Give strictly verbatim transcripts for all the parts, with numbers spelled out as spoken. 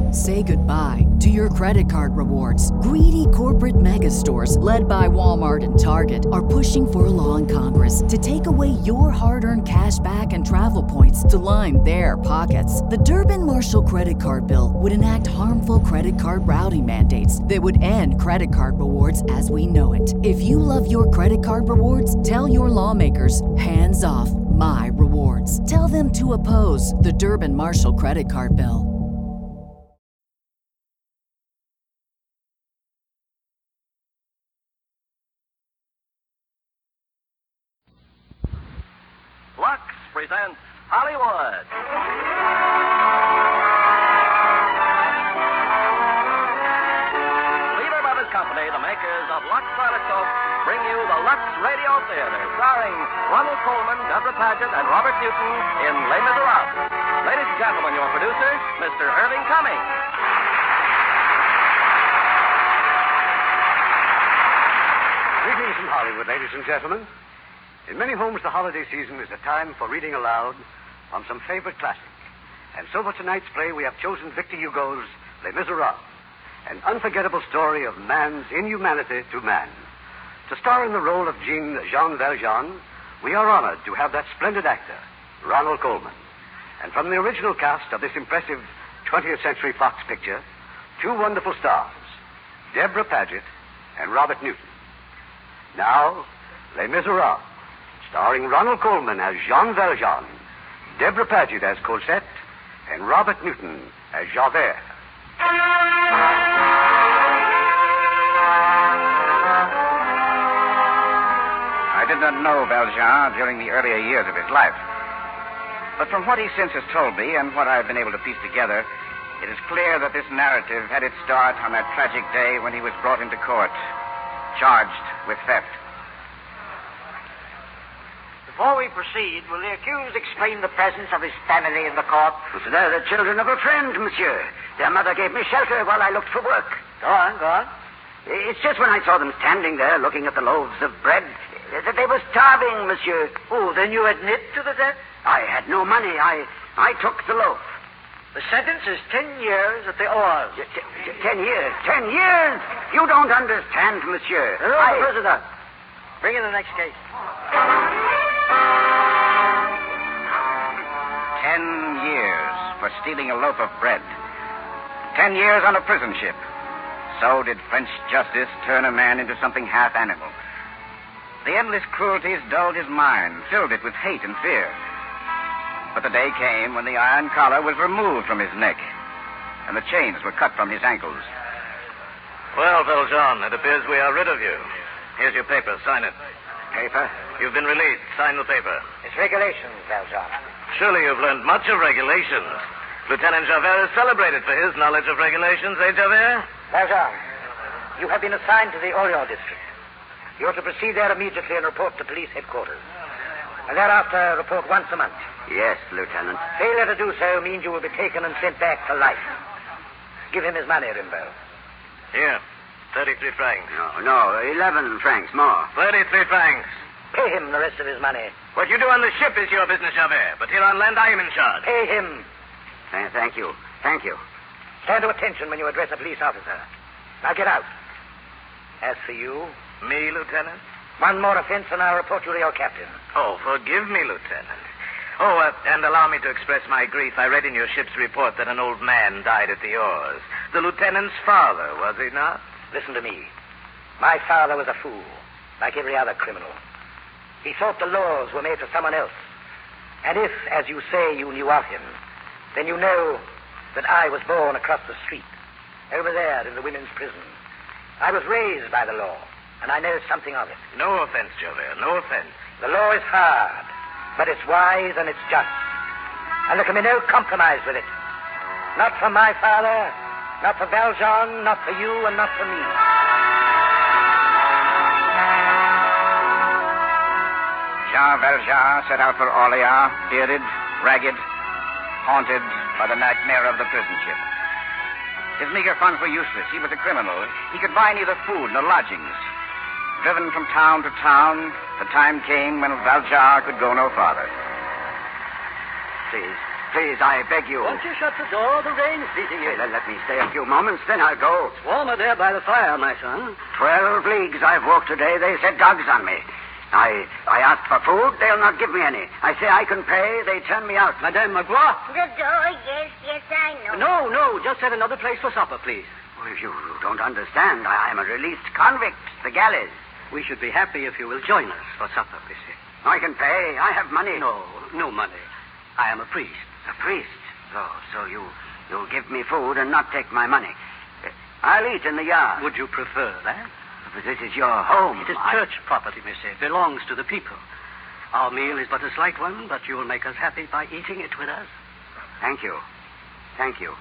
Say goodbye to your credit card rewards. Greedy corporate mega stores, led by Walmart and Target, are pushing for a law in Congress to take away your hard-earned cash back and travel points to line their pockets. The Durbin-Marshall credit card bill would enact harmful credit card routing mandates that would end credit card rewards as we know it. If you love your credit card rewards, tell your lawmakers, hands off my rewards. Tell them to oppose the Durbin-Marshall credit card bill. Lux presents Hollywood. Leader Brothers Company, the makers of Lux Toilet Soap, bring you the Lux Radio Theater, starring Ronald Colman, Deborah Paget, and Robert Newton in Les Miserables. Ladies and gentlemen, your producer, Mister Irving Cummings. Greetings from Hollywood, ladies and gentlemen. In many homes, the holiday season is a time for reading aloud from some favorite classic. And so for tonight's play, we have chosen Victor Hugo's Les Miserables, an unforgettable story of man's inhumanity to man. To star in the role of Jean, Jean Valjean, we are honored to have that splendid actor, Ronald Colman. And from the original cast of this impressive twentieth Century Fox picture, two wonderful stars, Deborah Paget and Robert Newton. Now, Les Miserables, starring Ronald Colman as Jean Valjean, Deborah Paget as Cosette, and Robert Newton as Javert. I did not know Valjean during the earlier years of his life. But from what he since has told me and what I've been able to piece together, it is clear that this narrative had its start on that tragic day when he was brought into court, charged with theft. Before we proceed, will the accused explain the presence of his family in the court? They're the children of a friend, monsieur. Their mother gave me shelter while I looked for work. Go on, go on. It's just when I saw them standing there looking at the loaves of bread that they were starving, monsieur. Oh, then you admit to the debt? I had no money. I I took the loaf. The sentence is ten years at the oars. T- t- ten years. Ten years? You don't understand, monsieur. Hello, I... prisoner. Bring in the next case. Ten years for stealing a loaf of bread. Ten years on a prison ship. So did French justice turn a man into something half animal. The endless cruelties dulled his mind, filled it with hate and fear. But the day came when the iron collar was removed from his neck, and the chains were cut from his ankles. Well, Valjean, it appears we are rid of you. Here's your paper. Sign it. Paper? You've been released. Sign the paper. It's regulations, Valjean. Surely you've learned much of regulations. Lieutenant Javert is celebrated for his knowledge of regulations, eh, Javert? Valjean, you have been assigned to the Orient district. You are to proceed there immediately and report to police headquarters. And thereafter, report once a month. Yes, Lieutenant. Failure to do so means you will be taken and sent back for life. Give him his money, Rimbaud. Here, thirty-three francs. No, no, eleven francs more. Thirty-three francs. Pay him the rest of his money. What you do on the ship is your business, Javert. But here on land, I am in charge. Pay him. Th- thank you. Thank you. Stand to attention when you address a police officer. Now get out. As for you... Me, Lieutenant? One more offense and I'll report you to your captain. Oh, forgive me, Lieutenant. Oh, uh, and allow me to express my grief. I read in your ship's report that an old man died at the oars. The lieutenant's father, was he not? Listen to me. My father was a fool, like every other criminal. He thought the laws were made for someone else. And if, as you say, you knew of him, then you know that I was born across the street, over there in the women's prison. I was raised by the law, and I know something of it. No offense, Javert, no offense. The law is hard, but it's wise and it's just. And there can be no compromise with it. Not for my father, not for Valjean, not for you, and not for me. Jean Valjean set out for Orleans, bearded, ragged, haunted by the nightmare of the prison ship. His meager funds were useless. He was a criminal. He could buy neither food nor lodgings. Driven from town to town, the time came when Valjean could go no farther. Please, please, I beg you. Once you shut the door, the rain's beating in. Let, let me stay a few moments, then I'll go. It's warmer there by the fire, my son. Twelve leagues I've walked today. They set dogs on me. I I ask for food, they'll not give me any. I say I can pay, they turn me out. Madame Magloire. The door, yes, yes, I know. No, no, just at another place for supper, please. Well, you don't understand. I am a released convict, the galleys. We should be happy if you will join us for supper, monsieur. I can pay. I have money. No, no money. I am a priest. A priest? So, so you, you'll give me food and not take my money. I'll eat in the yard. Would you prefer that? But this is your home. It is I... church property, monsieur. It belongs to the people. Our meal is but a slight one, but you will make us happy by eating it with us. Thank you. Thank you.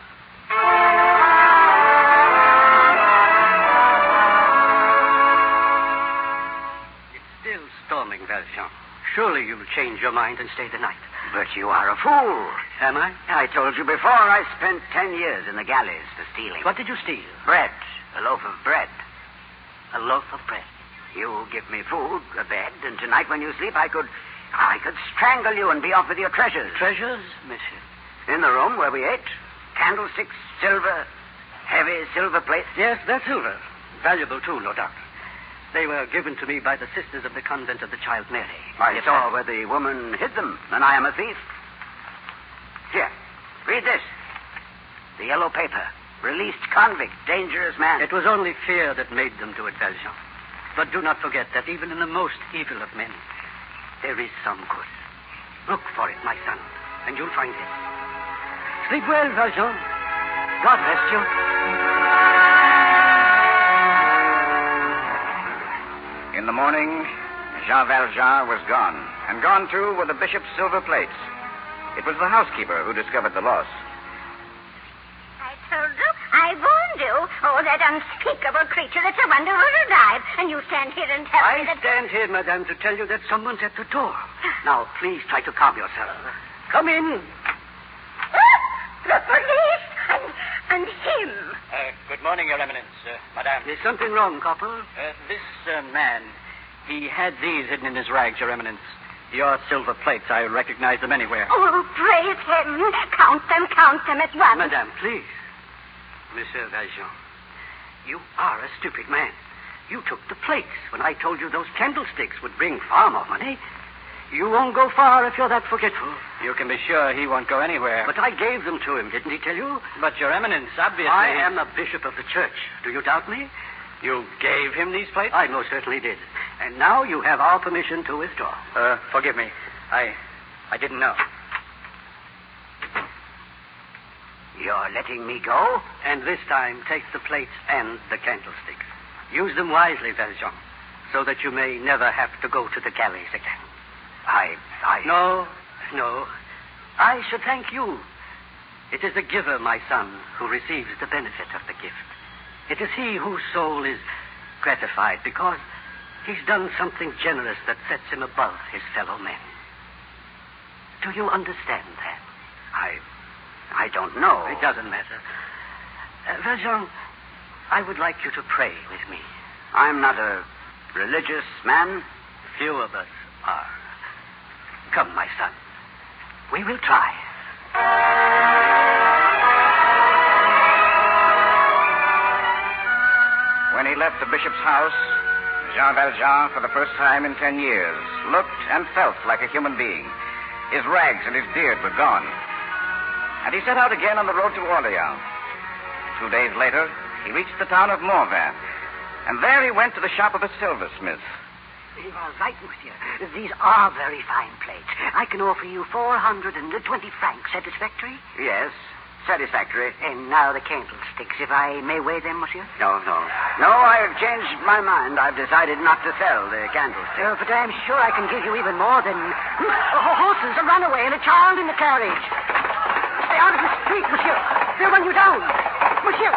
It's still storming, Valjean. Surely you'll change your mind and stay the night. But you are a fool. Am I? I told you before I spent ten years in the galleys for stealing. What did you steal? Bread. A loaf of bread. A loaf of bread. You give me food, a bed, and tonight when you sleep, I could... I could strangle you and be off with your treasures. Treasures, monsieur? In the room where we ate. Candlesticks, silver, heavy silver plates. Yes, they're silver. Valuable, too, no doubt. They were given to me by the sisters of the convent of the Child Mary. I saw where the woman hid them, and I am a thief. Here, read this. The yellow paper. Released convict, dangerous man. It was only fear that made them do it, Valjean. But do not forget that even in the most evil of men, there is some good. Look for it, my son, and you'll find it. Sleep well, Valjean. God rest you. In the morning, Jean Valjean was gone, and gone, too, were the bishop's silver plates. It was the housekeeper who discovered the loss. I told you, I warned you. Oh, that unspeakable creature, it's a wonder we're alive. And you stand here and tell I me that... stand here, madame, to tell you that someone's at the door. Now, please try to calm yourself. Come in. Oh, the police and, and him. Uh, good morning, Your Eminence, uh, Madame. There's something wrong, Corporal. Uh, this uh, man, he had these hidden in his rags, Your Eminence. Your silver plates, I recognize them anywhere. Oh, praise him. Count them, count them at once. Madame, please. Monsieur Valjean, you are a stupid man. You took the plates when I told you those candlesticks would bring far more money. You won't go far if you're that forgetful. You can be sure he won't go anywhere. But I gave them to him, didn't he tell you? But, Your Eminence, obviously... I am a bishop of the church. Do you doubt me? You gave him these plates? I most certainly did. And now you have our permission to withdraw. Uh, forgive me. I... I didn't know. You're letting me go? And this time, take the plates and the candlesticks. Use them wisely, Valjean, so that you may never have to go to the galleys again. I... I... No, no. I should thank you. It is the giver, my son, who receives the benefit of the gift. It is he whose soul is gratified because he's done something generous that sets him above his fellow men. Do you understand that? I... I don't know. It doesn't matter. Uh, Valjean, I would like you to pray with me. I'm not a religious man. Few of us are. Come, my son. We will try. When he left the bishop's house, Jean Valjean, for the first time in ten years, looked and felt like a human being. His rags and his beard were gone. And he set out again on the road to Orleans. Two days later, he reached the town of Morvin. And there he went to the shop of a silversmith. You are right, monsieur. These are very fine plates. I can offer you four hundred twenty francs. Satisfactory? Yes, satisfactory. And now the candlesticks, if I may weigh them, monsieur? No, no. No, I've changed my mind. I've decided not to sell the candlesticks. Uh, but I'm sure I can give you even more than... Oh, horses, a runaway, and a child in the carriage. Stay out of the street, monsieur. They'll run you down. Monsieur.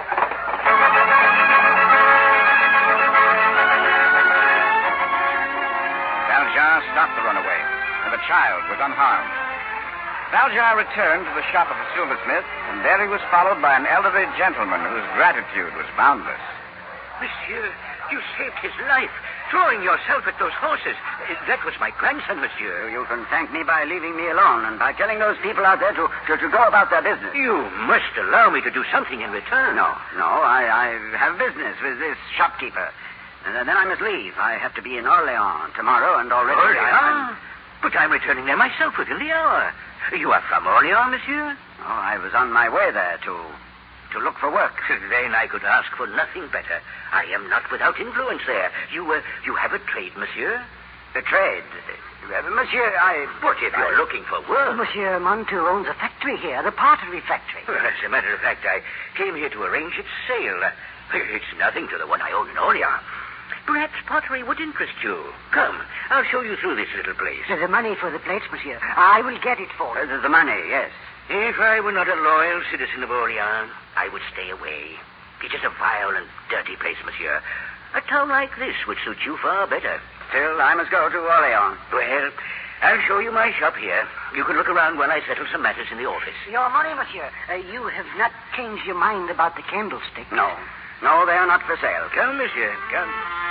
Valjean stopped the runaway, and the child was unharmed. Valjean returned to the shop of the silversmith, and there he was followed by an elderly gentleman whose gratitude was boundless. Monsieur, you saved his life, throwing yourself at those horses. Uh, That was my grandson, monsieur. You can thank me by leaving me alone and by telling those people out there to, to, to go about their business. You must allow me to do something in return. No, no, I, I have business with this shopkeeper. And then I must leave. I have to be in Orleans tomorrow, and already... Orleans? I, But I'm returning there myself within the hour. You are from Orleans, monsieur? oh, I was on my way there to... to look for work. Then I could ask for nothing better. I am not without influence there. You, uh, you have a trade, monsieur? The trade. Uh, monsieur, I... But if you're I- looking for work... Monsieur Montu owns a factory here, the pottery factory. Well, as a matter of fact, I came here to arrange its sale. Uh, It's nothing to the one I own in Orleans. Perhaps pottery would interest you. Come, I'll show you through this little place. The money for the plates, monsieur. I will get it for Uh, you. the, the money, yes. If I were not a loyal citizen of Orleans, I would stay away. It is a vile and dirty place, monsieur. A town like this would suit you far better. Still, I must go to Orleans. Well, I'll show you my shop here. You can look around while I settle some matters in the office. Your money, monsieur. Uh, you have not changed your mind about the candlestick. No. No, they are not for sale. Come, monsieur, come.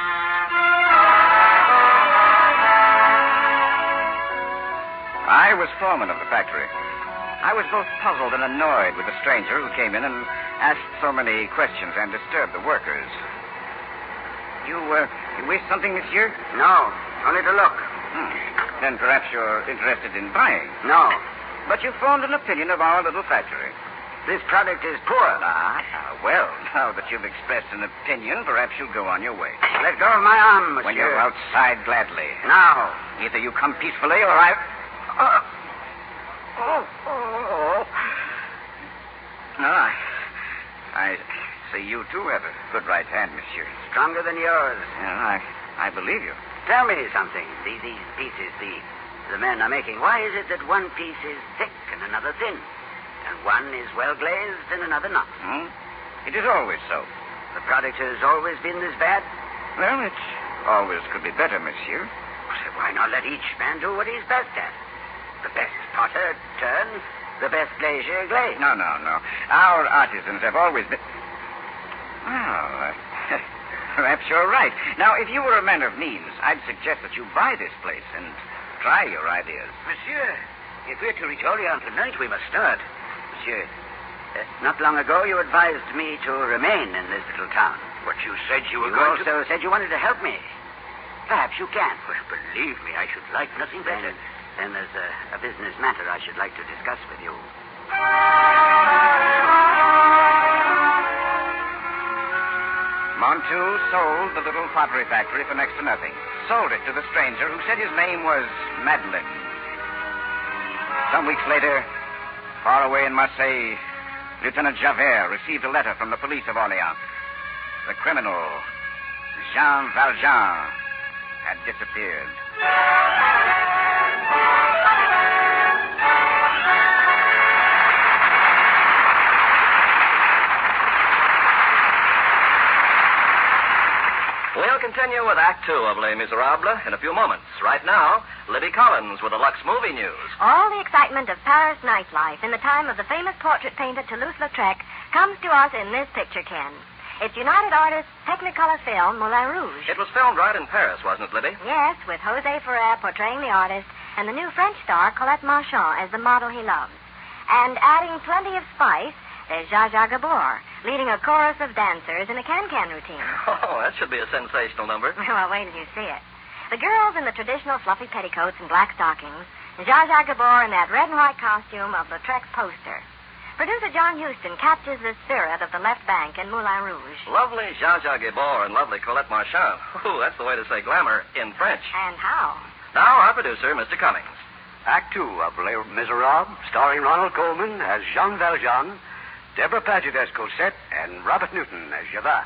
I was foreman of the factory. I was both puzzled and annoyed with the stranger who came in and asked so many questions and disturbed the workers. You, uh, you wish something, monsieur? No, only to look. Hmm. Then perhaps you're interested in buying. No. But you formed an opinion of our little factory. This product is poor. Ah, well, now that you've expressed an opinion, perhaps you'll go on your way. Let go of my arm, monsieur. When you're outside, gladly. Now. Either you come peacefully or I... Oh, oh, oh. No, I... I see you, too, have a good right hand, monsieur. Stronger than yours. Yeah, I, I believe you. Tell me something. These, these pieces the, the men are making, why is it that one piece is thick and another thin? And one is well glazed and another not? Hmm? It is always so. The product has always been this bad? Well, it always could be better, monsieur. So why not let each man do what he's best at? The best potter turn, the best glazier glaze. No, no, no. Our artisans have always been... Well, uh, perhaps you're right. Now, if you were a man of means, I'd suggest that you buy this place and try your ideas. Monsieur, if we're to reach Orleans tonight, we must start. Monsieur, uh, not long ago you advised me to remain in this little town. But you said you were You going to... also said you wanted to help me. Perhaps you can. Well, believe me, I should like nothing better. Then, then there's a, a business matter I should like to discuss with you. Montu sold the little pottery factory for next to nothing. Sold it to the stranger who said his name was Madeline. Some weeks later, far away in Marseille, Lieutenant Javert received a letter from the police of Orleans. The criminal, Jean Valjean, had disappeared. We'll continue with Act Two of Les Miserables in a few moments. Right now, Libby Collins with the Lux Movie News. All the excitement of Paris nightlife in the time of the famous portrait painter Toulouse-Lautrec comes to us in this picture, Ken. It's United Artists' Technicolor film, Moulin Rouge. It was filmed right in Paris, wasn't it, Libby? Yes, with Jose Ferrer portraying the artist and the new French star Colette Marchand as the model he loves. And adding plenty of spice, there's Zsa Zsa Gabor, leading a chorus of dancers in a can-can routine. Oh, that should be a sensational number. Well, wait till you see it. The girls in the traditional fluffy petticoats and black stockings, and Zsa Zsa Gabor in that red and white costume of Lautrec's poster. Producer John Huston captures the spirit of the left bank in Moulin Rouge. Lovely Zsa Zsa Gabor and lovely Colette Marchand. Ooh, that's the way to say glamour in French. And how? Now, our producer, Mister Cummings. Act two of Les Miserables, starring Ronald Colman as Jean Valjean, Deborah Paget as Cosette, and Robert Newton as Javert.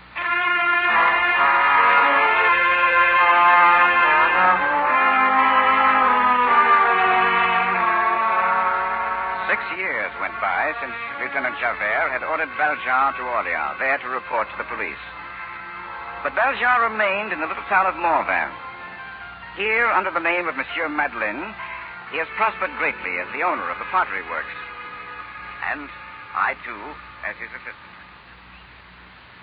Six years went by since Lieutenant Javert had ordered Valjean to Orleans, there to report to the police. But Valjean remained in the little town of Morvan. Here, under the name of Monsieur Madeleine, he has prospered greatly as the owner of the pottery works. And I, too, as his assistant.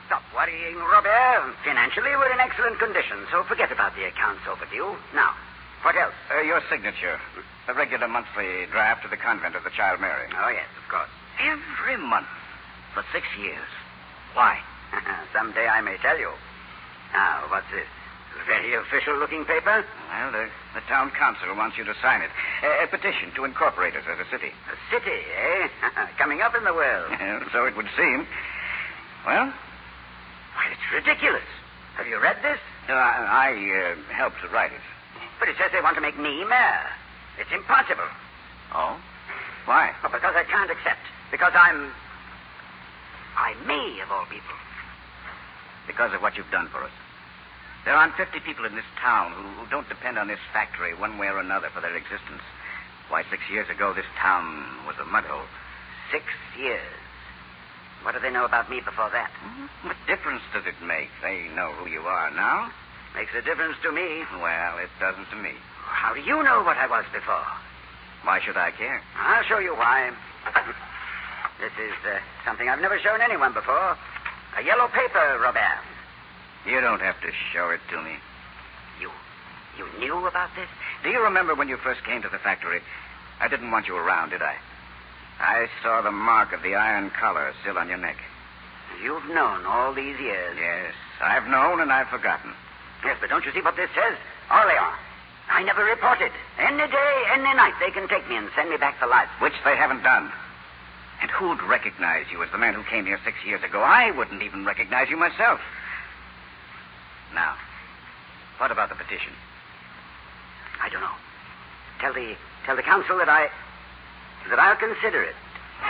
stop worrying, Robert. Financially, we're in excellent condition, so forget about the accounts overdue. Now, what else? Uh, your signature. The regular monthly draft to the convent of the Child Mary. Oh, yes, of course. Every month for six years. Why? Someday I may tell you. Now, what's this? Very official-looking paper? Well, the, the town council wants you to sign it. A, a petition to incorporate us as a city. A city, eh? Coming up in the world. So it would seem. Well? Why, it's ridiculous. Have you read this? Uh, I, I uh, helped to write it. But it says they want to make me mayor. It's impossible. Oh? Why? Well, because I can't accept. Because I'm... I'm me, of all people. Because of what you've done for us. There aren't fifty people in this town who, who don't depend on this factory one way or another for their existence. Why, six years ago, this town was a mud hole. Six years. What do they know about me before that? Mm-hmm. What difference does it make? They know who you are now. Makes a difference to me. Well, it doesn't to me. How do you know what I was before? Why should I care? I'll show you why. This is uh, something I've never shown anyone before. A yellow paper, Robert. You don't have to show it to me. You... you knew about this? Do you remember when you first came to the factory? I didn't want you around, did I? I saw the mark of the iron collar still on your neck. You've known all these years. Yes, I've known and I've forgotten. Yes, but don't you see what this says? Orleans. I never reported. Any day, any night, they can take me and send me back to life. Which they haven't done. And who'd recognize you as the man who came here six years ago? I wouldn't even recognize you myself. Now, what about the petition? I don't know. Tell the tell the council that I that I'll consider it.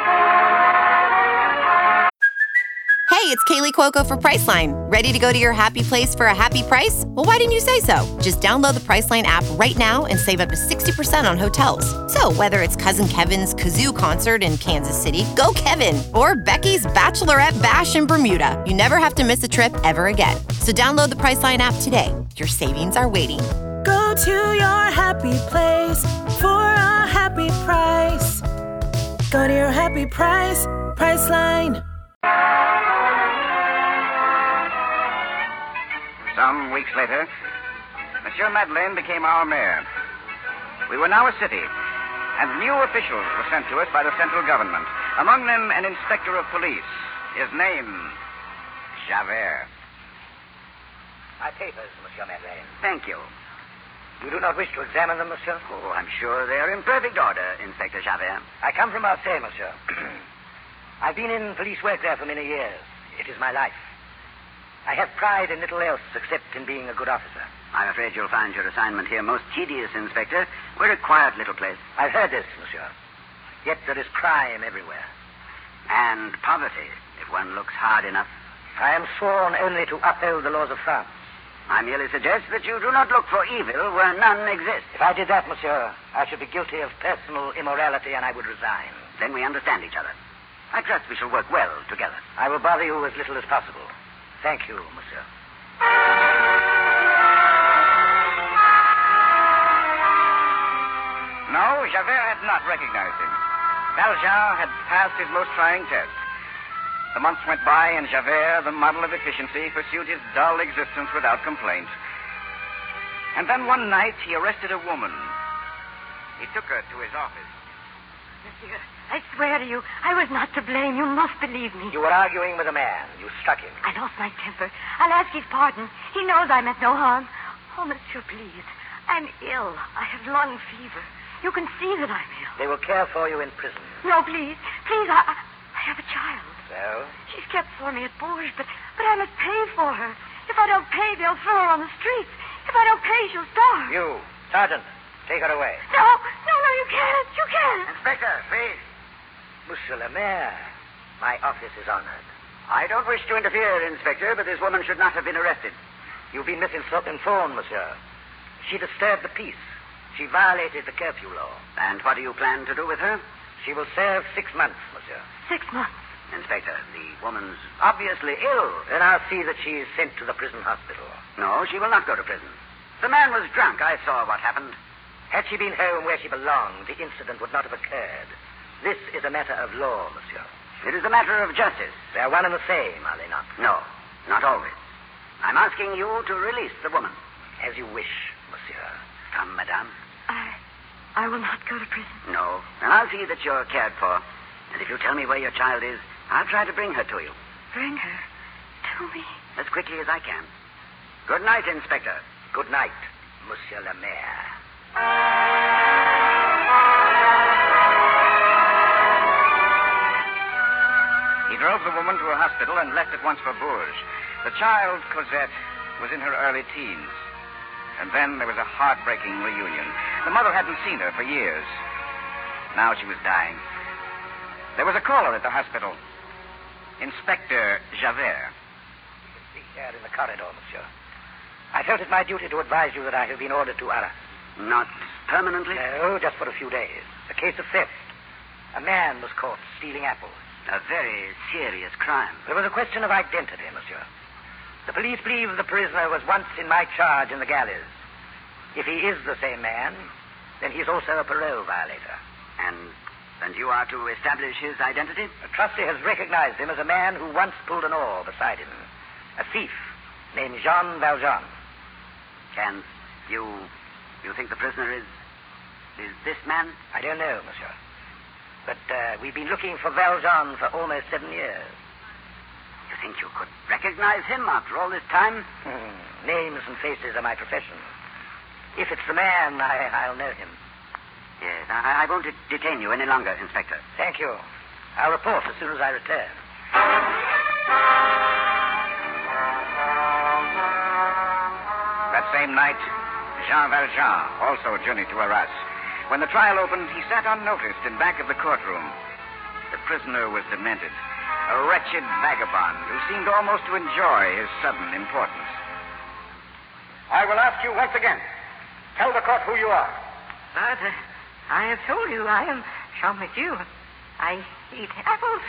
Hey, it's Kaylee Cuoco for Priceline. Ready to go to your happy place for a happy price? Well, why didn't you say so? Just download the Priceline app right now and save up to sixty percent on hotels. So whether it's Cousin Kevin's Kazoo Concert in Kansas City, go Kevin, or Becky's Bachelorette Bash in Bermuda, you never have to miss a trip ever again. So download the Priceline app today. Your savings are waiting. Go to your happy place for a happy price. Go to your happy price, Priceline. Some weeks later, Monsieur Madeleine became our mayor. We were now a city, and new officials were sent to us by the central government. Among them, an inspector of police. His name, Javert. My papers, Monsieur Madeleine. Thank you. You do not wish to examine them, Monsieur? Oh, I'm sure they're in perfect order, Inspector Javert. I come from Marseille, Monsieur. I've been in police work there for many years. It is my life. I have pride in little else except in being a good officer. I'm afraid you'll find your assignment here most tedious, Inspector. We're a quiet little place. I've heard this, Monsieur. Yet there is crime everywhere. And poverty, if one looks hard enough. I am sworn only to uphold the laws of France. I merely suggest that you do not look for evil where none exists. If I did that, Monsieur, I should be guilty of personal immorality and I would resign. Then we understand each other. I trust we shall work well together. I will bother you as little as possible. Thank you, Monsieur. No, Javert had not recognized him. Valjean had passed his most trying test. The months went by, and Javert, the model of efficiency, pursued his dull existence without complaint. And then one night, he arrested a woman. He took her to his office. Monsieur, I swear to you, I was not to blame. You must believe me. You were arguing with a man. You struck him. I lost my temper. I'll ask his pardon. He knows I meant no harm. Oh, Monsieur, please. I'm ill. I have lung fever. You can see that I'm ill. They will care for you in prison. No, please. Please, I, I have a child. So? She's kept for me at Bourges, but, but I must pay for her. If I don't pay, they'll throw her on the streets. If I don't pay, she'll starve. You, Sergeant, take her away. No, no, no, you can't. You can't. Inspector, please. Monsieur le Maire, my office is honored. I don't wish to interfere, Inspector, but this woman should not have been arrested. You've been misinformed, Monsieur. She disturbed the peace. She violated the curfew law. And what do you plan to do with her? She will serve six months, Monsieur. Six months? Inspector, the woman's obviously ill. Then I'll see that she is sent to the prison hospital. No, she will not go to prison. The man was drunk. I saw what happened. Had she been home where she belonged, the incident would not have occurred. This is a matter of law, Monsieur. It is a matter of justice. They are one and the same, are they not? No. Not always. I'm asking you to release the woman. As you wish, monsieur. Come, madame. I... I will not go to prison. No. And I'll see that you're cared for. And if you tell me where your child is, I'll try to bring her to you. Bring her to me? As quickly as I can. Good night, Inspector. Good night, Monsieur le Maire. He drove the woman to a hospital and left at once for Bourges. The child, Cosette, was in her early teens. And then there was a heartbreaking reunion. The mother hadn't seen her for years. Now she was dying. There was a caller at the hospital. Inspector Javert. You can see here in the corridor, monsieur. I felt it my duty to advise you that I have been ordered to Arras. Not permanently? No, just for a few days. A case of theft. A man was caught stealing apples. A very serious crime. There was a question of identity, monsieur. The police believe the prisoner was once in my charge in the galleys. If he is the same man, then he is also a parole violator. And and you are to establish his identity? The trustee has recognized him as a man who once pulled an oar beside him. A thief named Jean Valjean. And you you think the prisoner is is this man? I don't know, monsieur. But uh, we've been looking for Valjean for almost seven years. You think you could recognize him after all this time? Hmm. Names and faces are my profession. If it's the man, I, I'll know him. Yes, I, I won't de- detain you any longer, Inspector. Thank you. I'll report as soon as I return. That same night, Jean Valjean also journeyed to Arras. When the trial opened, he sat unnoticed in back of the courtroom. The prisoner was demented, a wretched vagabond who seemed almost to enjoy his sudden importance. I will ask you once again. Tell the court who you are. But uh, I have told you I am Jean Mathieu. I eat apples.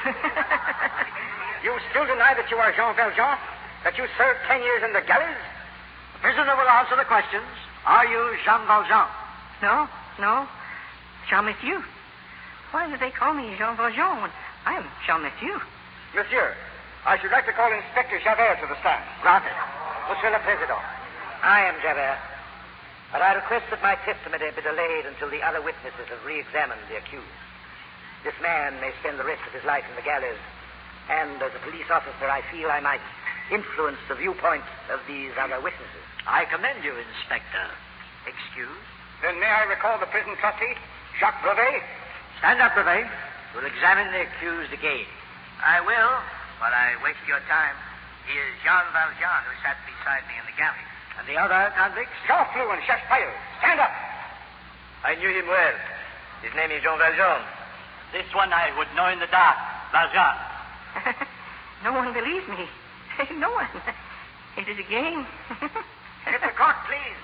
You still deny that you are Jean Valjean? That you served ten years in the galleys? The prisoner will answer the questions. Are you Jean Valjean? No, no. Jean Mathieu. Why do they call me Jean Valjean when I am Jean Mathieu? Monsieur, I should like to call Inspector Javert to the stand. Granted. Monsieur le Président. I am Javert. But I request that my testimony be delayed until the other witnesses have re-examined the accused. This man may spend the rest of his life in the galleys, and as a police officer, I feel I might influence the viewpoint of these other witnesses. I commend you, Inspector. Excuse? Then may I recall the prison trustee, Jacques Brevet? Stand up, Brevet. We'll examine the accused again. I will, but I waste your time. He is Jean Valjean, who sat beside me in the galley. And the other convicts? Jean Flou and Chef Payeux. Stand up. I knew him well. His name is Jean Valjean. This one I would know in the dark. Valjean. No one believes me. No one. It is a game. Get the court, please.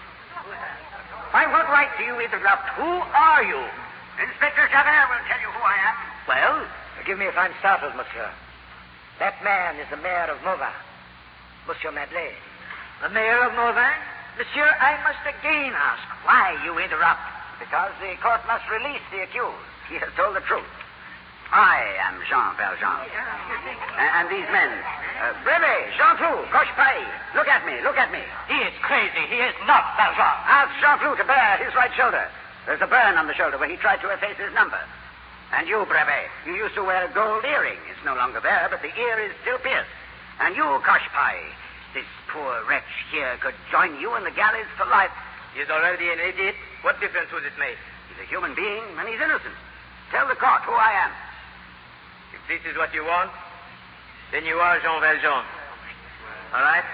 By what right do you interrupt? Who are you? Inspector Javert will tell you who I am. Well, forgive me if I'm startled, monsieur. That man is the mayor of Mauvais, Monsieur Madeleine. The mayor of Mauvais? Monsieur, I must again ask why you interrupt. Because the court must release the accused. He has told the truth. I am Jean Valjean. And, and these men, uh, Brevet, Jean Flou, Cochepaille, look at me, look at me. He is crazy. He is not Valjean. Ask Jean Flou to bare his right shoulder. There's a burn on the shoulder where he tried to efface his number. And you, Brevet, you used to wear a gold earring. It's no longer there, but the ear is still pierced. And you, Cochepaille, this poor wretch here could join you in the galleys for life. He's already an idiot. What difference would it make? He's a human being, and he's innocent. Tell the court who I am. If this is what you want, then you are Jean Valjean. All right?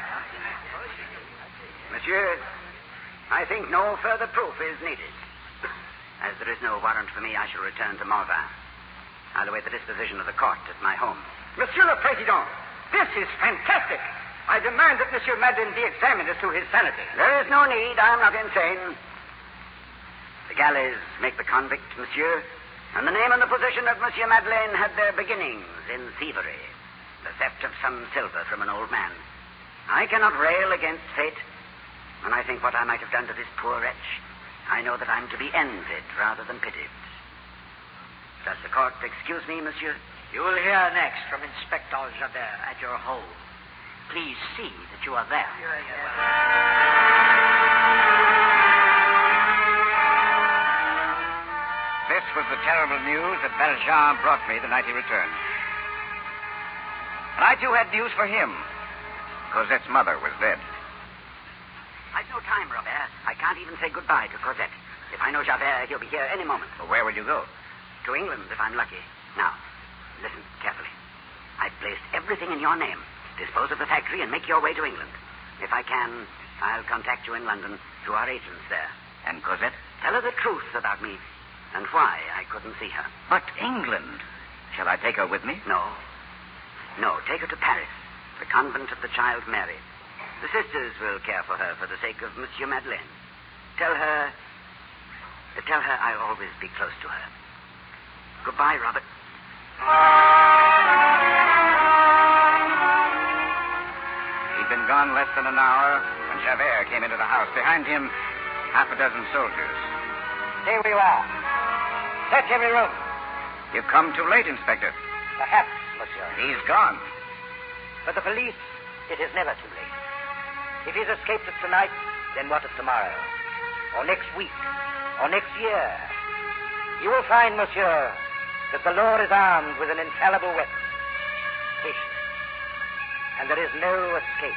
Monsieur, I think no further proof is needed. As there is no warrant for me, I shall return to Mauvais. I'll await the disposition of the court at my home. Monsieur le Président, this is fantastic. I demand that Monsieur Madeleine be examined as to his sanity. There is no need. I am not insane. The galleys make the convict, monsieur, and the name and the position of Monsieur Madeleine had their beginnings in thievery, the theft of some silver from an old man. I cannot rail against fate, and I think what I might have done to this poor wretch, I know that I'm to be envied rather than pitied. Does the court excuse me, monsieur? You will hear next from Inspector Javert at your home. please see that you are there. This was the terrible news that Valjean brought me the night he returned. And I, too, had news for him. Cosette's mother was dead. I've no time, Robert. I can't even say goodbye to Cosette. If I know Javert, he'll be here any moment. Well, where would you go? To England, if I'm lucky. Now, listen carefully. I've placed everything in your name. Dispose of the factory and make your way to England. If I can, I'll contact you in London through our agents there. And Cosette? Tell her the truth about me and why I couldn't see her. But England. Shall I take her with me? No. No, take her to Paris, the convent of the Child Mary. The sisters will care for her for the sake of Monsieur Madeleine. Tell her... Tell her I'll always be close to her. Goodbye, Robert. He'd been gone less than an hour when Javert came into the house. Behind him, half a dozen soldiers. Stay where you are. Search every room. You've come too late, Inspector. Perhaps, monsieur. He's gone. For the police, it is never too late. If he's escaped it tonight, then what of tomorrow? Or next week? Or next year? You will find, monsieur, that the law is armed with an infallible weapon. Patience. And there is no escape.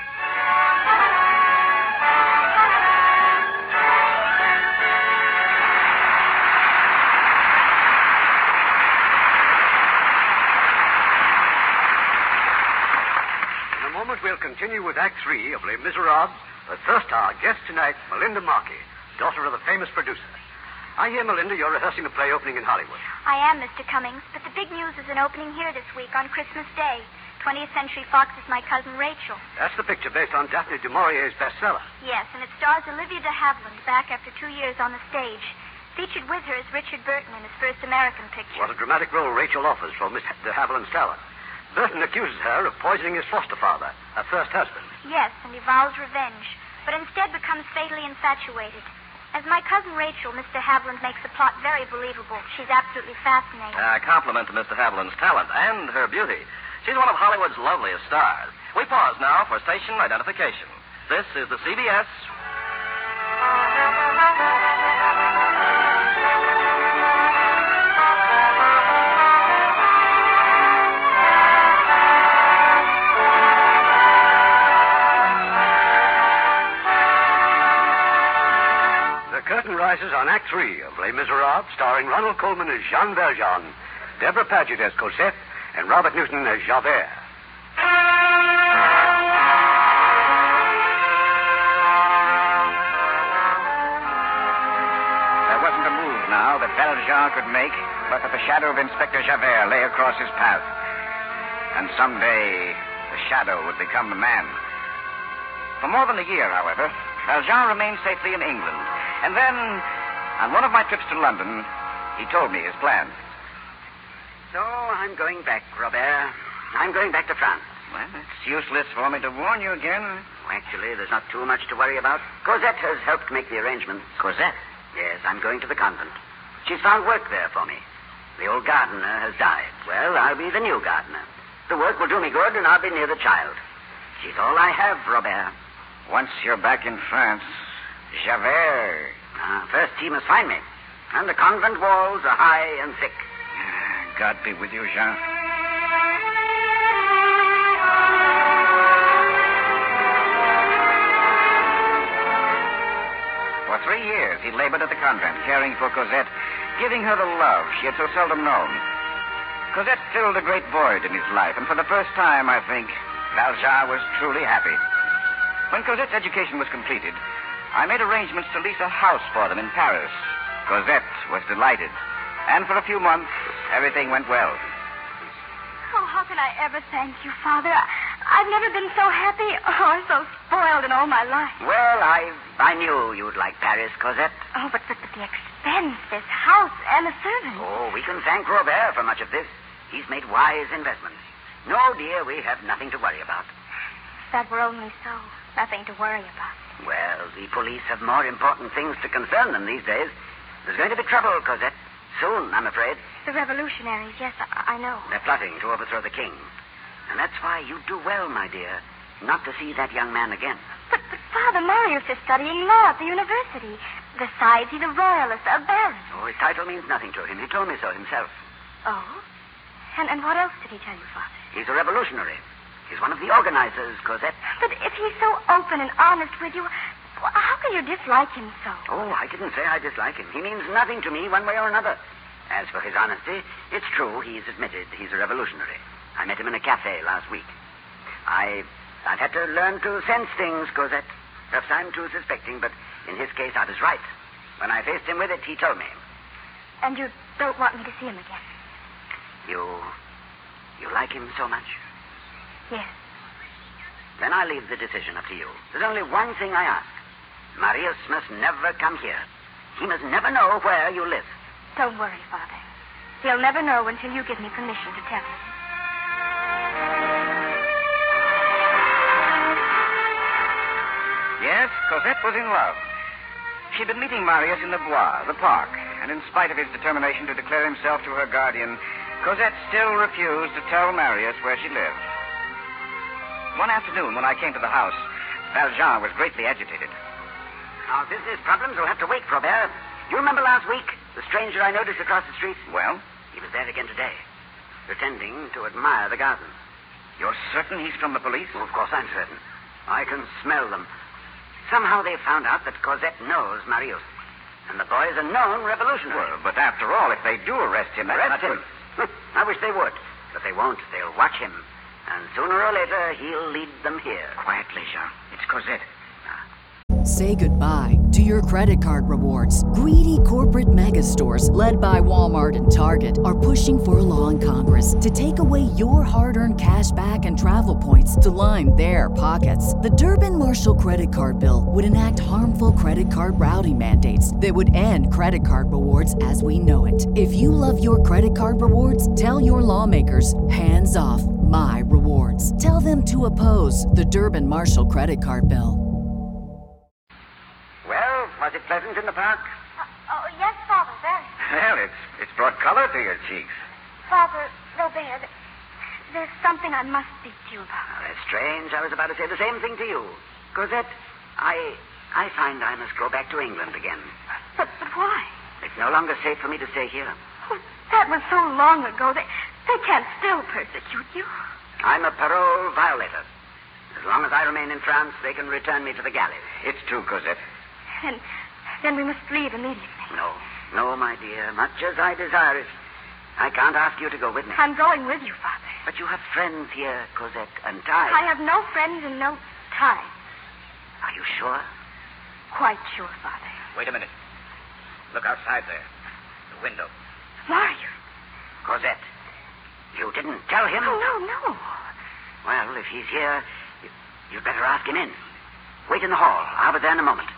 In a moment, we'll continue with Act Three of Les Miserables, but first our guest tonight, Melinda Markey, daughter of the famous producer. I hear, Melinda, you're rehearsing a play opening in Hollywood. I am, Mister Cummings, but the big news is an opening here this week on Christmas Day. twentieth Century Fox is My Cousin Rachel. That's the picture based on Daphne du Maurier's bestseller. Yes, and it stars Olivia de Havilland back after two years on the stage. Featured with her is Richard Burton in his first American picture. What a dramatic role Rachel offers for Miss de Havilland's talent. Burton accuses her of poisoning his foster father, her first husband. Yes, and he vows revenge, but instead becomes fatally infatuated. As My Cousin Rachel, Mister Haviland makes the plot very believable. She's absolutely fascinating. A compliment to Mister Haviland's talent and her beauty. She's one of Hollywood's loveliest stars. We pause now for station identification. This is the C B S. On Act Three of Les Miserables, starring Ronald Colman as Jean Valjean, Deborah Paget as Cosette, and Robert Newton as Javert. There wasn't a move now that Valjean could make, but that the shadow of Inspector Javert lay across his path. And someday, the shadow would become the man. For more than a year, however, Valjean remained safely in England. And then, on one of my trips to London, he told me his plan. So I'm going back, Robert. I'm going back to France. Well, it's useless for me to warn you again. Actually, there's not too much to worry about. Cosette has helped make the arrangements. Cosette? Yes, I'm going to the convent. She's found work there for me. The old gardener has died. Well, I'll be the new gardener. The work will do me good, and I'll be near the child. She's all I have, Robert. Once you're back in France, Javert. Uh, first, he must find me. And the convent walls are high and thick. God be with you, Jean. For three years, he labored at the convent, caring for Cosette, giving her the love she had so seldom known. Cosette filled a great void in his life, and for the first time, I think, Valjean was truly happy. When Cosette's education was completed, I made arrangements to lease a house for them in Paris. Cosette was delighted. And for a few months, everything went well. Oh, how can I ever thank you, Father? I, I've never been so happy or so spoiled in all my life. Well, I I knew you'd like Paris, Cosette. Oh, but, but, but the expense, this house, and the servants. Oh, we can thank Robert for much of this. He's made wise investments. No, dear, we have nothing to worry about. If that were only so. Nothing to worry about. Well, the police have more important things to concern them these days. There's going to be trouble, Cosette. Soon, I'm afraid. The revolutionaries, yes, I, I know. They're plotting to overthrow the king. And that's why you do well, my dear, not to see that young man again. But, but Father, Marius is studying law at the university. Besides, he's a royalist, a baron. Oh, his title means nothing to him. He told me so himself. Oh? And, and what else did he tell you, Father? He's a revolutionary. He's one of the organizers, Cosette. But if he's so open and honest with you, how can you dislike him so? Oh, I didn't say I dislike him. He means nothing to me one way or another. As for his honesty, it's true he's admitted he's a revolutionary. I met him in a cafe last week. I, I've had to learn to sense things, Cosette. Perhaps I'm too suspecting, but in his case I was right. When I faced him with it, he told me. And you don't want me to see him again? You... you like him so much? Yes. Then I leave the decision up to you. There's only one thing I ask. Marius must never come here. He must never know where you live. Don't worry, Father. He'll never know until you give me permission to tell him. Yes, Cosette was in love. She'd been meeting Marius in the Bois, the park, and in spite of his determination to declare himself to her guardian, Cosette still refused to tell Marius where she lived. One afternoon, when I came to the house, Valjean was greatly agitated. Our business problems will have to wait, Robert. You remember last week, the stranger I noticed across the street? Well? He was there again today, pretending to admire the garden. You're certain he's from the police? Well, of course I'm certain. I can smell them. Somehow they found out that Cosette knows Marius, and the boy is a known revolutionary. Well, but after all, if they do arrest him... Arrest him? I wish they would. But they won't. They'll watch him. And sooner or later, he'll lead them here. Quietly, Jean. It's Cosette. Say goodbye to your credit card rewards. Greedy corporate mega stores, led by Walmart and Target, are pushing for a law in Congress to take away your hard-earned cash back and travel points to line their pockets. The Durbin-Marshall credit card bill would enact harmful credit card routing mandates that would end credit card rewards as we know it. If you love your credit card rewards, tell your lawmakers, hands off my rewards. Tell them to oppose the Durbin-Marshall credit card bill. Well, was it pleasant in the park? Uh, oh, yes, Father, very. Well, it's it's brought color to your cheeks. Father, Robert, there's something I must speak to you about. Oh, that's strange. I was about to say the same thing to you. Cosette, I I find I must go back to England again. But, but why? It's no longer safe for me to stay here. Oh, that was so long ago. They, they can't still persecute you. I'm a parole violator. As long as I remain in France, they can return me to the galleys. It's true, Cosette. And then we must leave immediately. No, no, my dear. Much as I desire it, I can't ask you to go with me. I'm going with you, Father. But you have friends here, Cosette, and ties. I have no friends and no ties. Are you sure? Quite sure, Father. Wait a minute. Look outside there. The window. Marius. Cosette, you didn't tell him? Oh, no, no. Well, if he's here, you, you'd better ask him in. Wait in the hall. I'll be there in a moment.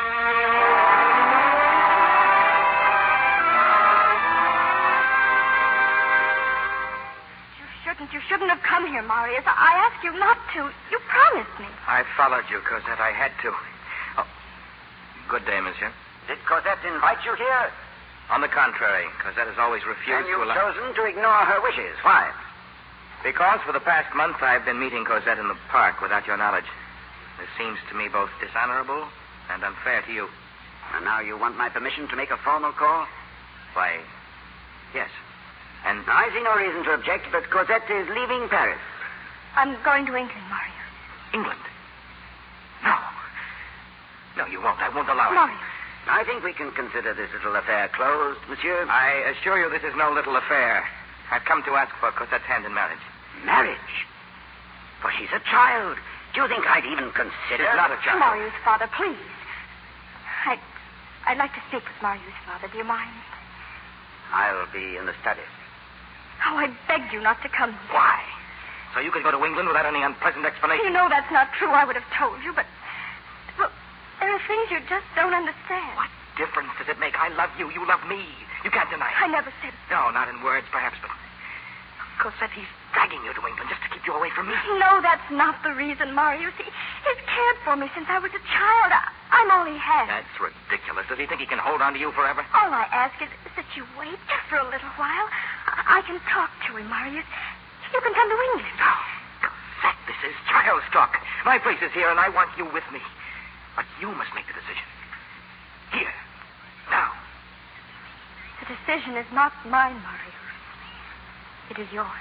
You shouldn't. You shouldn't have come here, Marius. I asked you not to. You promised me. I followed you, Cosette. I had to. Oh. Good day, monsieur. Did Cosette invite you here? On the contrary, Cosette has always refused and you've to allow... chosen to ignore her wishes. Why? Because for the past month I've been meeting Cosette in the park without your knowledge. This seems to me both dishonorable and unfair to you. And now you want my permission to make a formal call? Why, yes. And now, I see no reason to object, but Cosette is leaving Paris. I'm going to England, Marius. England? No. No, you won't. I won't allow it. Marius. I think we can consider this little affair closed, monsieur. I assure you this is no little affair. I've come to ask for Cosette's hand in marriage. Marriage? For she's a child. Do you think I'd even consider... She's not a child. Marius, Father, please. I, I'd like to speak with Marius, Father. Do you mind? I'll be in the study. Oh, I begged you not to come here. Why? So you could go to England without any unpleasant explanation? You know that's not true. I would have told you, but... Well, there are things you just don't understand. What difference does it make? I love you. You love me. You can't deny it. I never said... No, not in words, perhaps, but... Cosette, he's dragging you to England just to keep you away from me. No, that's not the reason, Marius. He, he's cared for me since I was a child. I, I'm all he has. That's ridiculous. Does he think he can hold on to you forever? All I ask is, is that you wait just for a little while. I, I can talk to him, Marius. You can come to England. No. fact, this is child's talk. My place is here, and I want you with me. But you must make the decision. Here. Now. The decision is not mine, Marius. It is yours.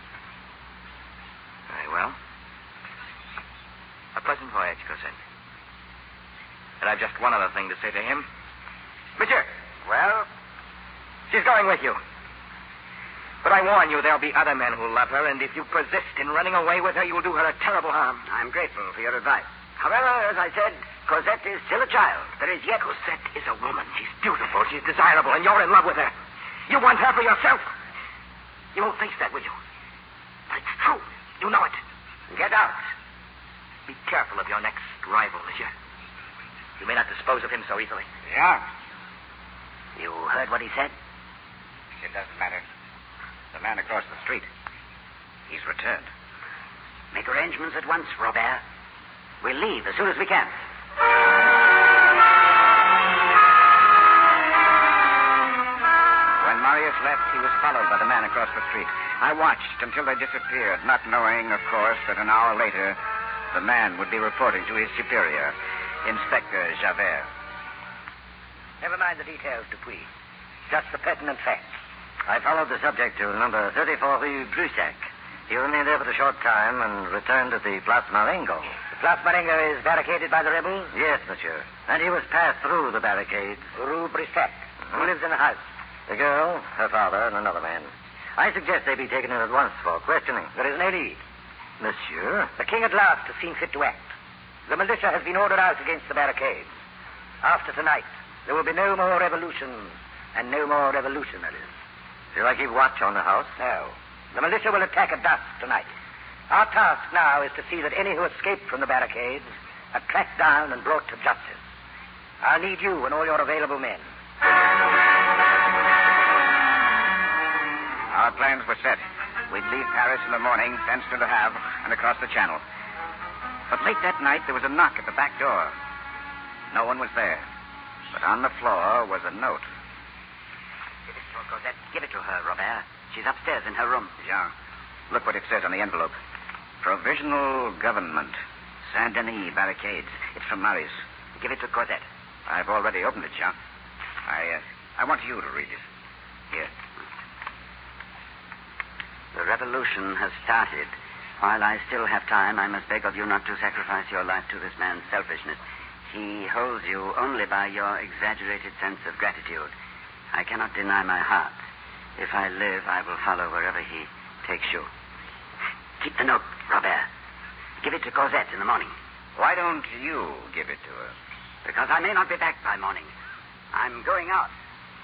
Very well. A pleasant voyage, Cosette. And I've just one other thing to say to him. Monsieur. Well? She's going with you. But I warn you, there'll be other men who'll love her, and if you persist in running away with her, you'll do her a terrible harm. I'm grateful for your advice. However, as I said, Cosette is still a child. There is yet... Cosette is a woman. She's beautiful. She's desirable, and you're in love with her. You want her for yourself. You won't face that, will you? But it's true. You know it. Get out. Be careful of your next rival, monsieur. You may not dispose of him so easily. Yeah. You heard what he said? It doesn't matter. The man across the street. He's returned. Make arrangements at once, Robert. We'll leave as soon as we can. When Marius left, he was followed by the man across the street. I watched until they disappeared, not knowing, of course, that an hour later, the man would be reporting to his superior, Inspector Javert. Never mind the details, Dupuis. Just the pertinent facts. I followed the subject to number thirty-four Rue Brussac. He remained there for a short time and returned to the Place Marengo. The Place Marengo is barricaded by the rebels? Yes, monsieur. And he was passed through the barricades. Rue Brussac. Mm-hmm. Who lives in the house? The girl, her father, and another man. I suggest they be taken in at once for questioning. There is no need. Monsieur? The king at last has seen fit to act. The militia has been ordered out against the barricades. After tonight, there will be no more revolutions and no more revolutionaries. Shall I keep watch on the house? No. The militia will attack at dusk tonight. Our task now is to see that any who escape from the barricades are tracked down and brought to justice. I'll need you and all your available men. Our plans were set. We'd leave Paris in the morning, thence to Le Havre, and across the Channel. But late that night, there was a knock at the back door. No one was there. But on the floor was a note. Give it to her, Cosette. Give it to her, Robert. She's upstairs in her room. Jean, look what it says on the envelope. Provisional Government. Saint-Denis Barricades. It's from Marius. Give it to Cosette. I've already opened it, Jean. I, uh, I want you to read it. Here. The revolution has started. While I still have time, I must beg of you not to sacrifice your life to this man's selfishness. He holds you only by your exaggerated sense of gratitude. I cannot deny my heart. If I live, I will follow wherever he takes you. Keep the note, Robert. Give it to Cosette in the morning. Why don't you give it to her? Because I may not be back by morning. I'm going out.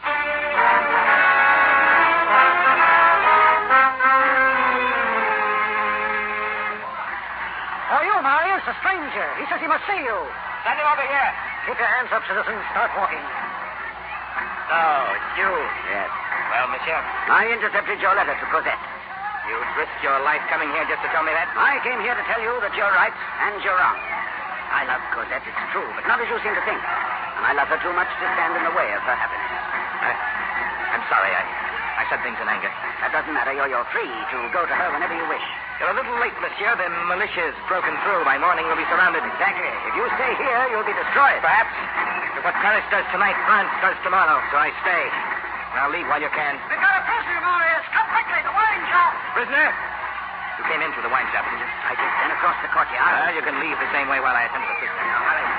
Oh, you, Marius, a stranger. He says he must see you. Send him over here. Keep your hands up, citizens. Start walking. Oh, it's you. Yes. Well, monsieur, I intercepted your letter to Cosette. you'd risk your life coming here just to tell me that? I came here to tell you that you're right and you're wrong. I love Cosette, it's true, but not as you seem to think. And I love her too much to stand in the way of her happiness. I, I'm sorry. I, I said things in anger. That doesn't matter. You're, you're free to go to her whenever you wish. You're a little late, monsieur. The militia's broken through. By morning, we'll be surrounded. Exactly. If you stay here, you'll be destroyed. Perhaps. But what Paris does tonight, France does tomorrow. So I stay. Now leave while you can. We've got a prisoner, Marius. Come quickly. The wine shop. Prisoner? You came in through the wine shop, didn't you? I did. Then across the courtyard. Well, you can leave the same way while I attend to the prisoner. Now, hurry.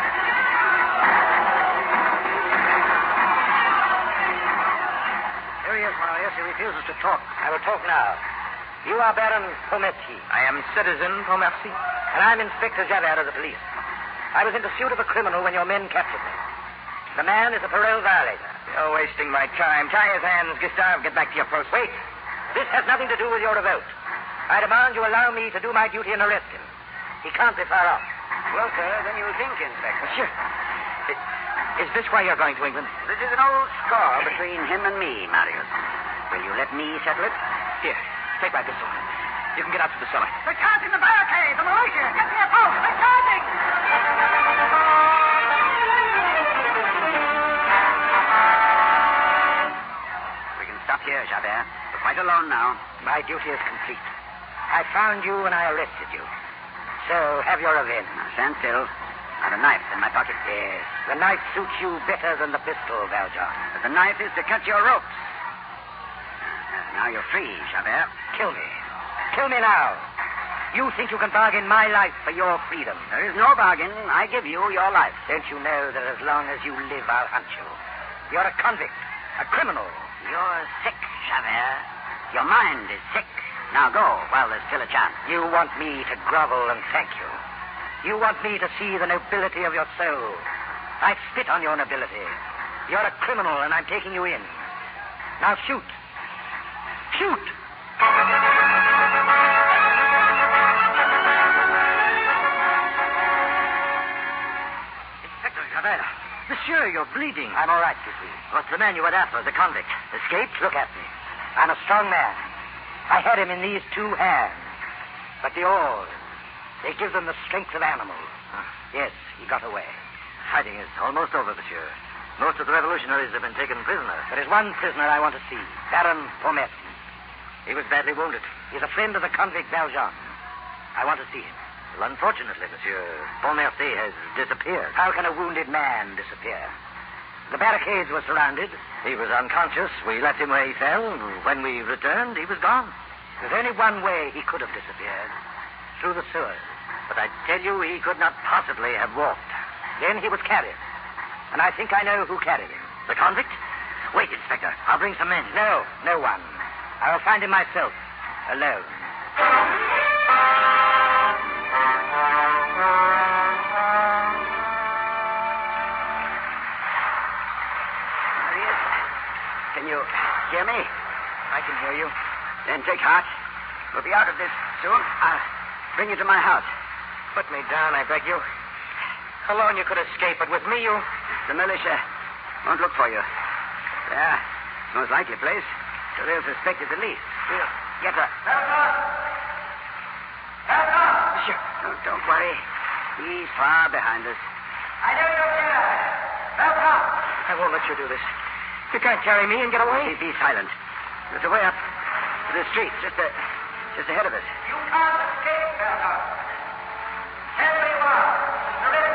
Here he is, Marius. He refuses to talk. I will talk now. You are Baron Pomercy. I am Citizen Pomercy. And I'm Inspector Javert of the police. I was in pursuit of a criminal when your men captured me. The man is a parole violator. You're wasting my time. Tie his hands, Gustave. Get back to your post. Wait. This has nothing to do with your revolt. I demand you allow me to do my duty and arrest him. He can't be far off. Closer than you think, Inspector. Monsieur, is, is this why you're going to England? This is an old score between him and me, Marius. Will you let me settle it? Here, take my pistol. You can get out to the cellar. They're charging the barricade. The militia. Get to your post. They're charging. We can stop here, Javert. We're quite alone now. My duty is complete. I found you and I arrested you. So, have your revenge. Stand still. Got a knife in my pocket. Yes. The knife suits you better than the pistol, Valjean. But the knife is to cut your ropes. Now you're free, Javert. Kill me. Kill me now. You think you can bargain my life for your freedom? There is no bargain. I give you your life. Don't you know that as long as you live, I'll hunt you? You're a convict, a criminal. You're sick, Javert. Your mind is sick. Now go while there's still a chance. You want me to grovel and thank you. You want me to see the nobility of your soul. I spit on your nobility. You're a criminal, and I'm taking you in. Now shoot. Shoot! Inspector Javert. Monsieur, you're bleeding. I'm all right, you see. What's the man you went after, the convict? Escaped? Look at me. I'm a strong man. I had him in these two hands. But the oars, they give them the strength of animals. Huh. Yes, he got away. Fighting is almost over, monsieur. Most of the revolutionaries have been taken prisoner. There is one prisoner I want to see, Baron Pontmercy. He was badly wounded. He's a friend of the convict Valjean. I want to see him. Well, unfortunately, monsieur, Pontmercy has disappeared. How can a wounded man disappear? The barricades were surrounded. He was unconscious. We left him where he fell. When we returned, he was gone. There's only one way he could have disappeared. Through the sewers. But I tell you, he could not possibly have walked. Then he was carried. And I think I know who carried him. The convict? Wait, Inspector. I'll bring some men. No, no one. I will find him myself. Alone. Marius, can you hear me? I can hear you. Then take heart. We'll be out of this soon. I'll bring you to my house. Put me down, I beg you. Alone you could escape, but with me you... The militia won't look for you. Yeah, it's the most likely place. So they'll suspect it the least. We'll get her. Help us! Help us! Monsieur, no, don't worry. He's far behind us. I know you're here. Help us! I won't let you do this. You can't carry me and get away. Be, be silent. There's a way up to the street, just a, just ahead of us. You can't escape, Belton. Tell me what. Surrender.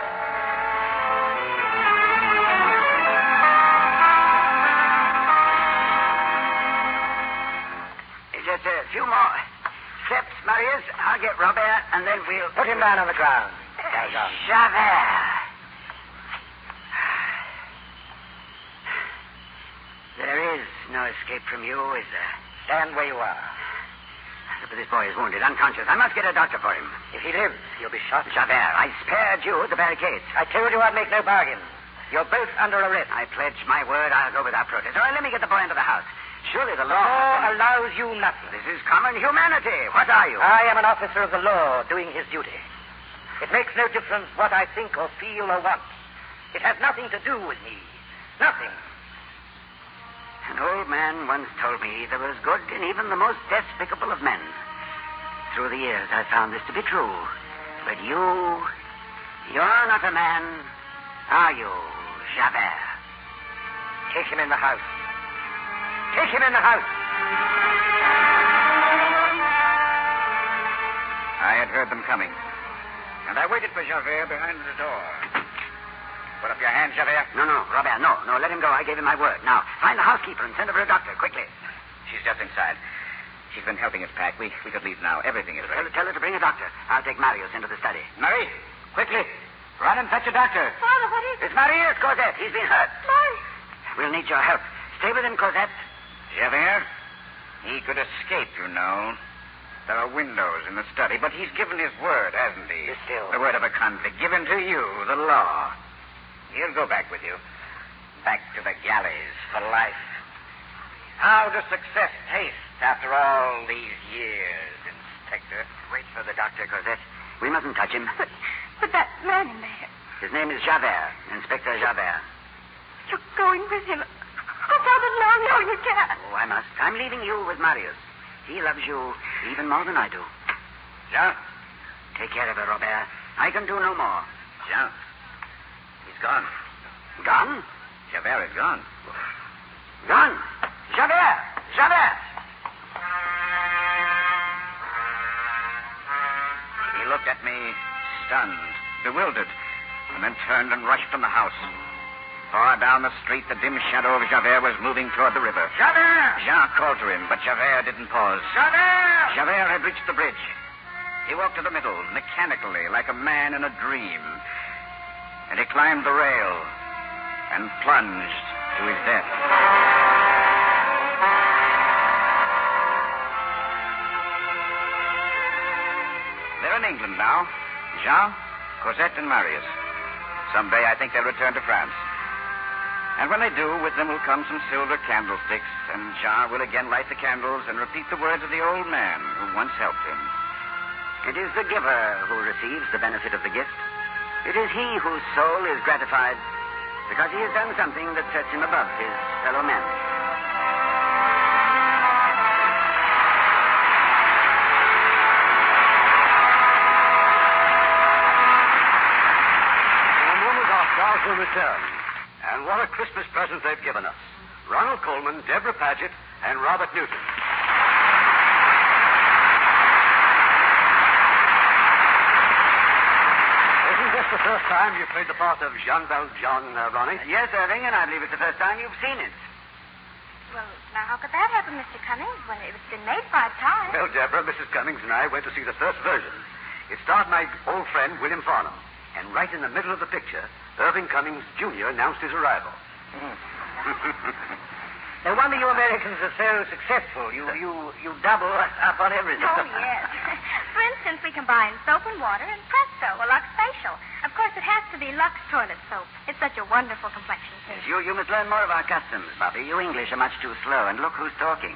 Just a few more steps, Marius. I'll get Robert, and then we'll... Put him down on the ground. Javert. There is no escape from you, is there? Stand where you are. But this boy is wounded, unconscious. I must get a doctor for him. If he lives, he'll be shot. Javert, I spared you at the barricades. I told you I'd make no bargain. You're both under arrest. I pledge my word I'll go without protest. All right, let me get the boy into the house. Surely the law... The law allows you nothing. This is common humanity. What are you? I am an officer of the law doing his duty. It makes no difference what I think or feel or want. It has nothing to do with me. Nothing. An old man once told me there was good in even the most despicable of men. Through the years, I found this to be true. But you... You're not a man, are you, Javert? Take him in the house. Take him in the house. I had heard them coming, and I waited for Javert behind the door. Put up your hand, Javert. No, no, Robert, no, no, let him go. I gave him my word. Now, find the housekeeper and send her for a doctor, quickly. She's just inside. She's been helping us pack. We, we could leave now. Everything is Tell ready. her, tell her to bring a doctor. I'll take Marius into the study. Marie, quickly. Run and fetch a doctor. Father, what is It's Marius, Cosette. He's been hurt. Marius? We'll need your help. Stay with him, Cosette. Javert, he could escape, you know. There are windows in the study, but he's given his word, hasn't he? Still. The word of a convict given to you, the law. He'll go back with you. Back to the galleys for life. How does success taste after all these years, Inspector? Wait for the doctor, Cosette. We mustn't touch him. But, but that man in there. His name is Javert, Inspector Javert. You're going with him. Oh, Father, no, no, you can't. Oh, I must. I'm leaving you with Marius. He loves you even more than I do. Jean? Take care of her, Robert. I can do no more. Jean? He's gone. Gone? Javert is gone. Gone. Javert! Javert! He looks looked at me, stunned, bewildered, and then turned and rushed from the house. Far down the street, the dim shadow of Javert was moving toward the river. Javert! Jean called to him, but Javert didn't pause. Javert! Javert had reached the bridge. He walked to the middle, mechanically, like a man in a dream. And he climbed the rail and plunged to his death. They're in England now. Jean, Cosette, and Marius. Someday I think they'll return to France. And when they do, with them will come some silver candlesticks, and Jean will again light the candles and repeat the words of the old man who once helped him. It is the giver who receives the benefit of the gift. It is he whose soul is gratified because he has done something that sets him above his fellow men. In a moment, our stars will return. And what a Christmas present they've given us. Ronald Colman, Deborah Paget, and Robert Newton. Isn't this the first time you've played the part of Jean Valjean, uh, Ronnie? Yes, Irving, and I believe it's the first time you've seen it. Well, now, how could that happen, Mister Cummings? Well, it's been made five times. Well, Deborah, Missus Cummings and I went to see the first version. It starred my old friend, William Farnham. And right in the middle of the picture, Irving Cummings, Junior announced his arrival. No wonder you Americans are so successful. You you you double up on everything. Oh, yes. For instance, we combine soap and water, and presto, a Lux facial. Of course, it has to be Lux toilet soap. It's such a wonderful complexion tint. You, you must learn more of our customs, Bobby. You English are much too slow, and look who's talking.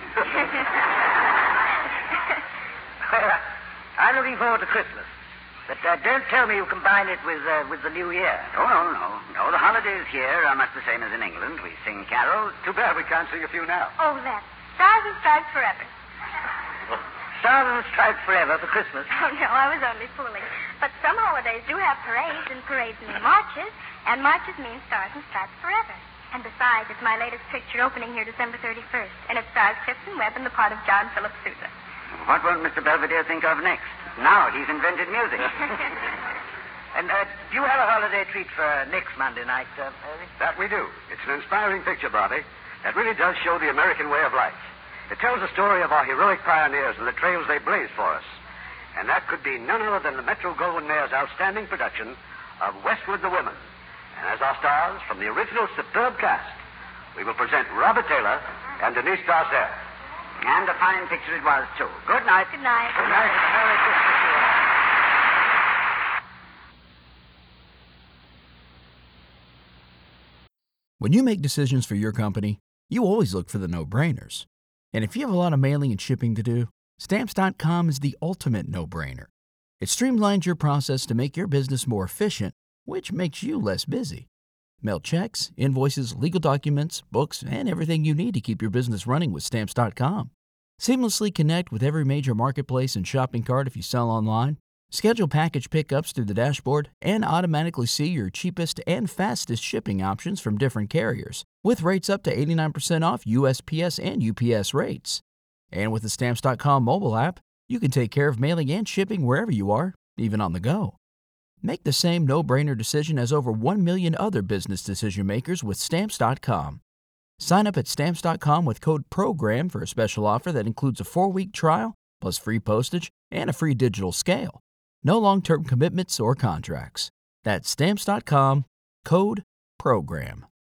Well, I'm looking forward to Christmas. But uh, don't tell me you combine it with uh, with the New Year. Oh, no, no. No, the holidays here are much the same as in England. We sing carols. Too bad we can't sing a few now. Oh, that. Stars and Stripes Forever. Stars and Stripes Forever for Christmas. Oh, no, I was only fooling. But some holidays do have parades, and parades mean marches, and marches mean Stars and Stripes Forever. And besides, it's my latest picture opening here December thirty-first, and it stars Clifton Webb in the part of John Philip Sousa. What won't Mister Belvedere think of next? Now he's invented music. And uh, do you have a holiday treat for next Monday night, uh, Irving? That we do. It's an inspiring picture, Bobby. That really does show the American way of life. It tells the story of our heroic pioneers and the trails they blazed for us. And that could be none other than the Metro-Goldwyn-Mayer's outstanding production of Westward the Women. And as our stars from the original superb cast, we will present Robert Taylor and Denise Darcel. And a fine picture it was, too. Good night. Good night. Good night. Merry Christmas to you all. When you make decisions for your company, you always look for the no-brainers. And if you have a lot of mailing and shipping to do, Stamps dot com is the ultimate no-brainer. It streamlines your process to make your business more efficient, which makes you less busy. Mail checks, invoices, legal documents, books, and everything you need to keep your business running with Stamps dot com. Seamlessly connect with every major marketplace and shopping cart if you sell online. Schedule package pickups through the dashboard and automatically see your cheapest and fastest shipping options from different carriers, with rates up to eighty-nine percent off U S P S and U P S rates. And with the Stamps dot com mobile app, you can take care of mailing and shipping wherever you are, even on the go. Make the same no-brainer decision as over one million other business decision makers with Stamps dot com. Sign up at Stamps dot com with code PROGRAM for a special offer that includes a four-week trial, plus free postage and a free digital scale. No long-term commitments or contracts. That's Stamps dot com, code PROGRAM.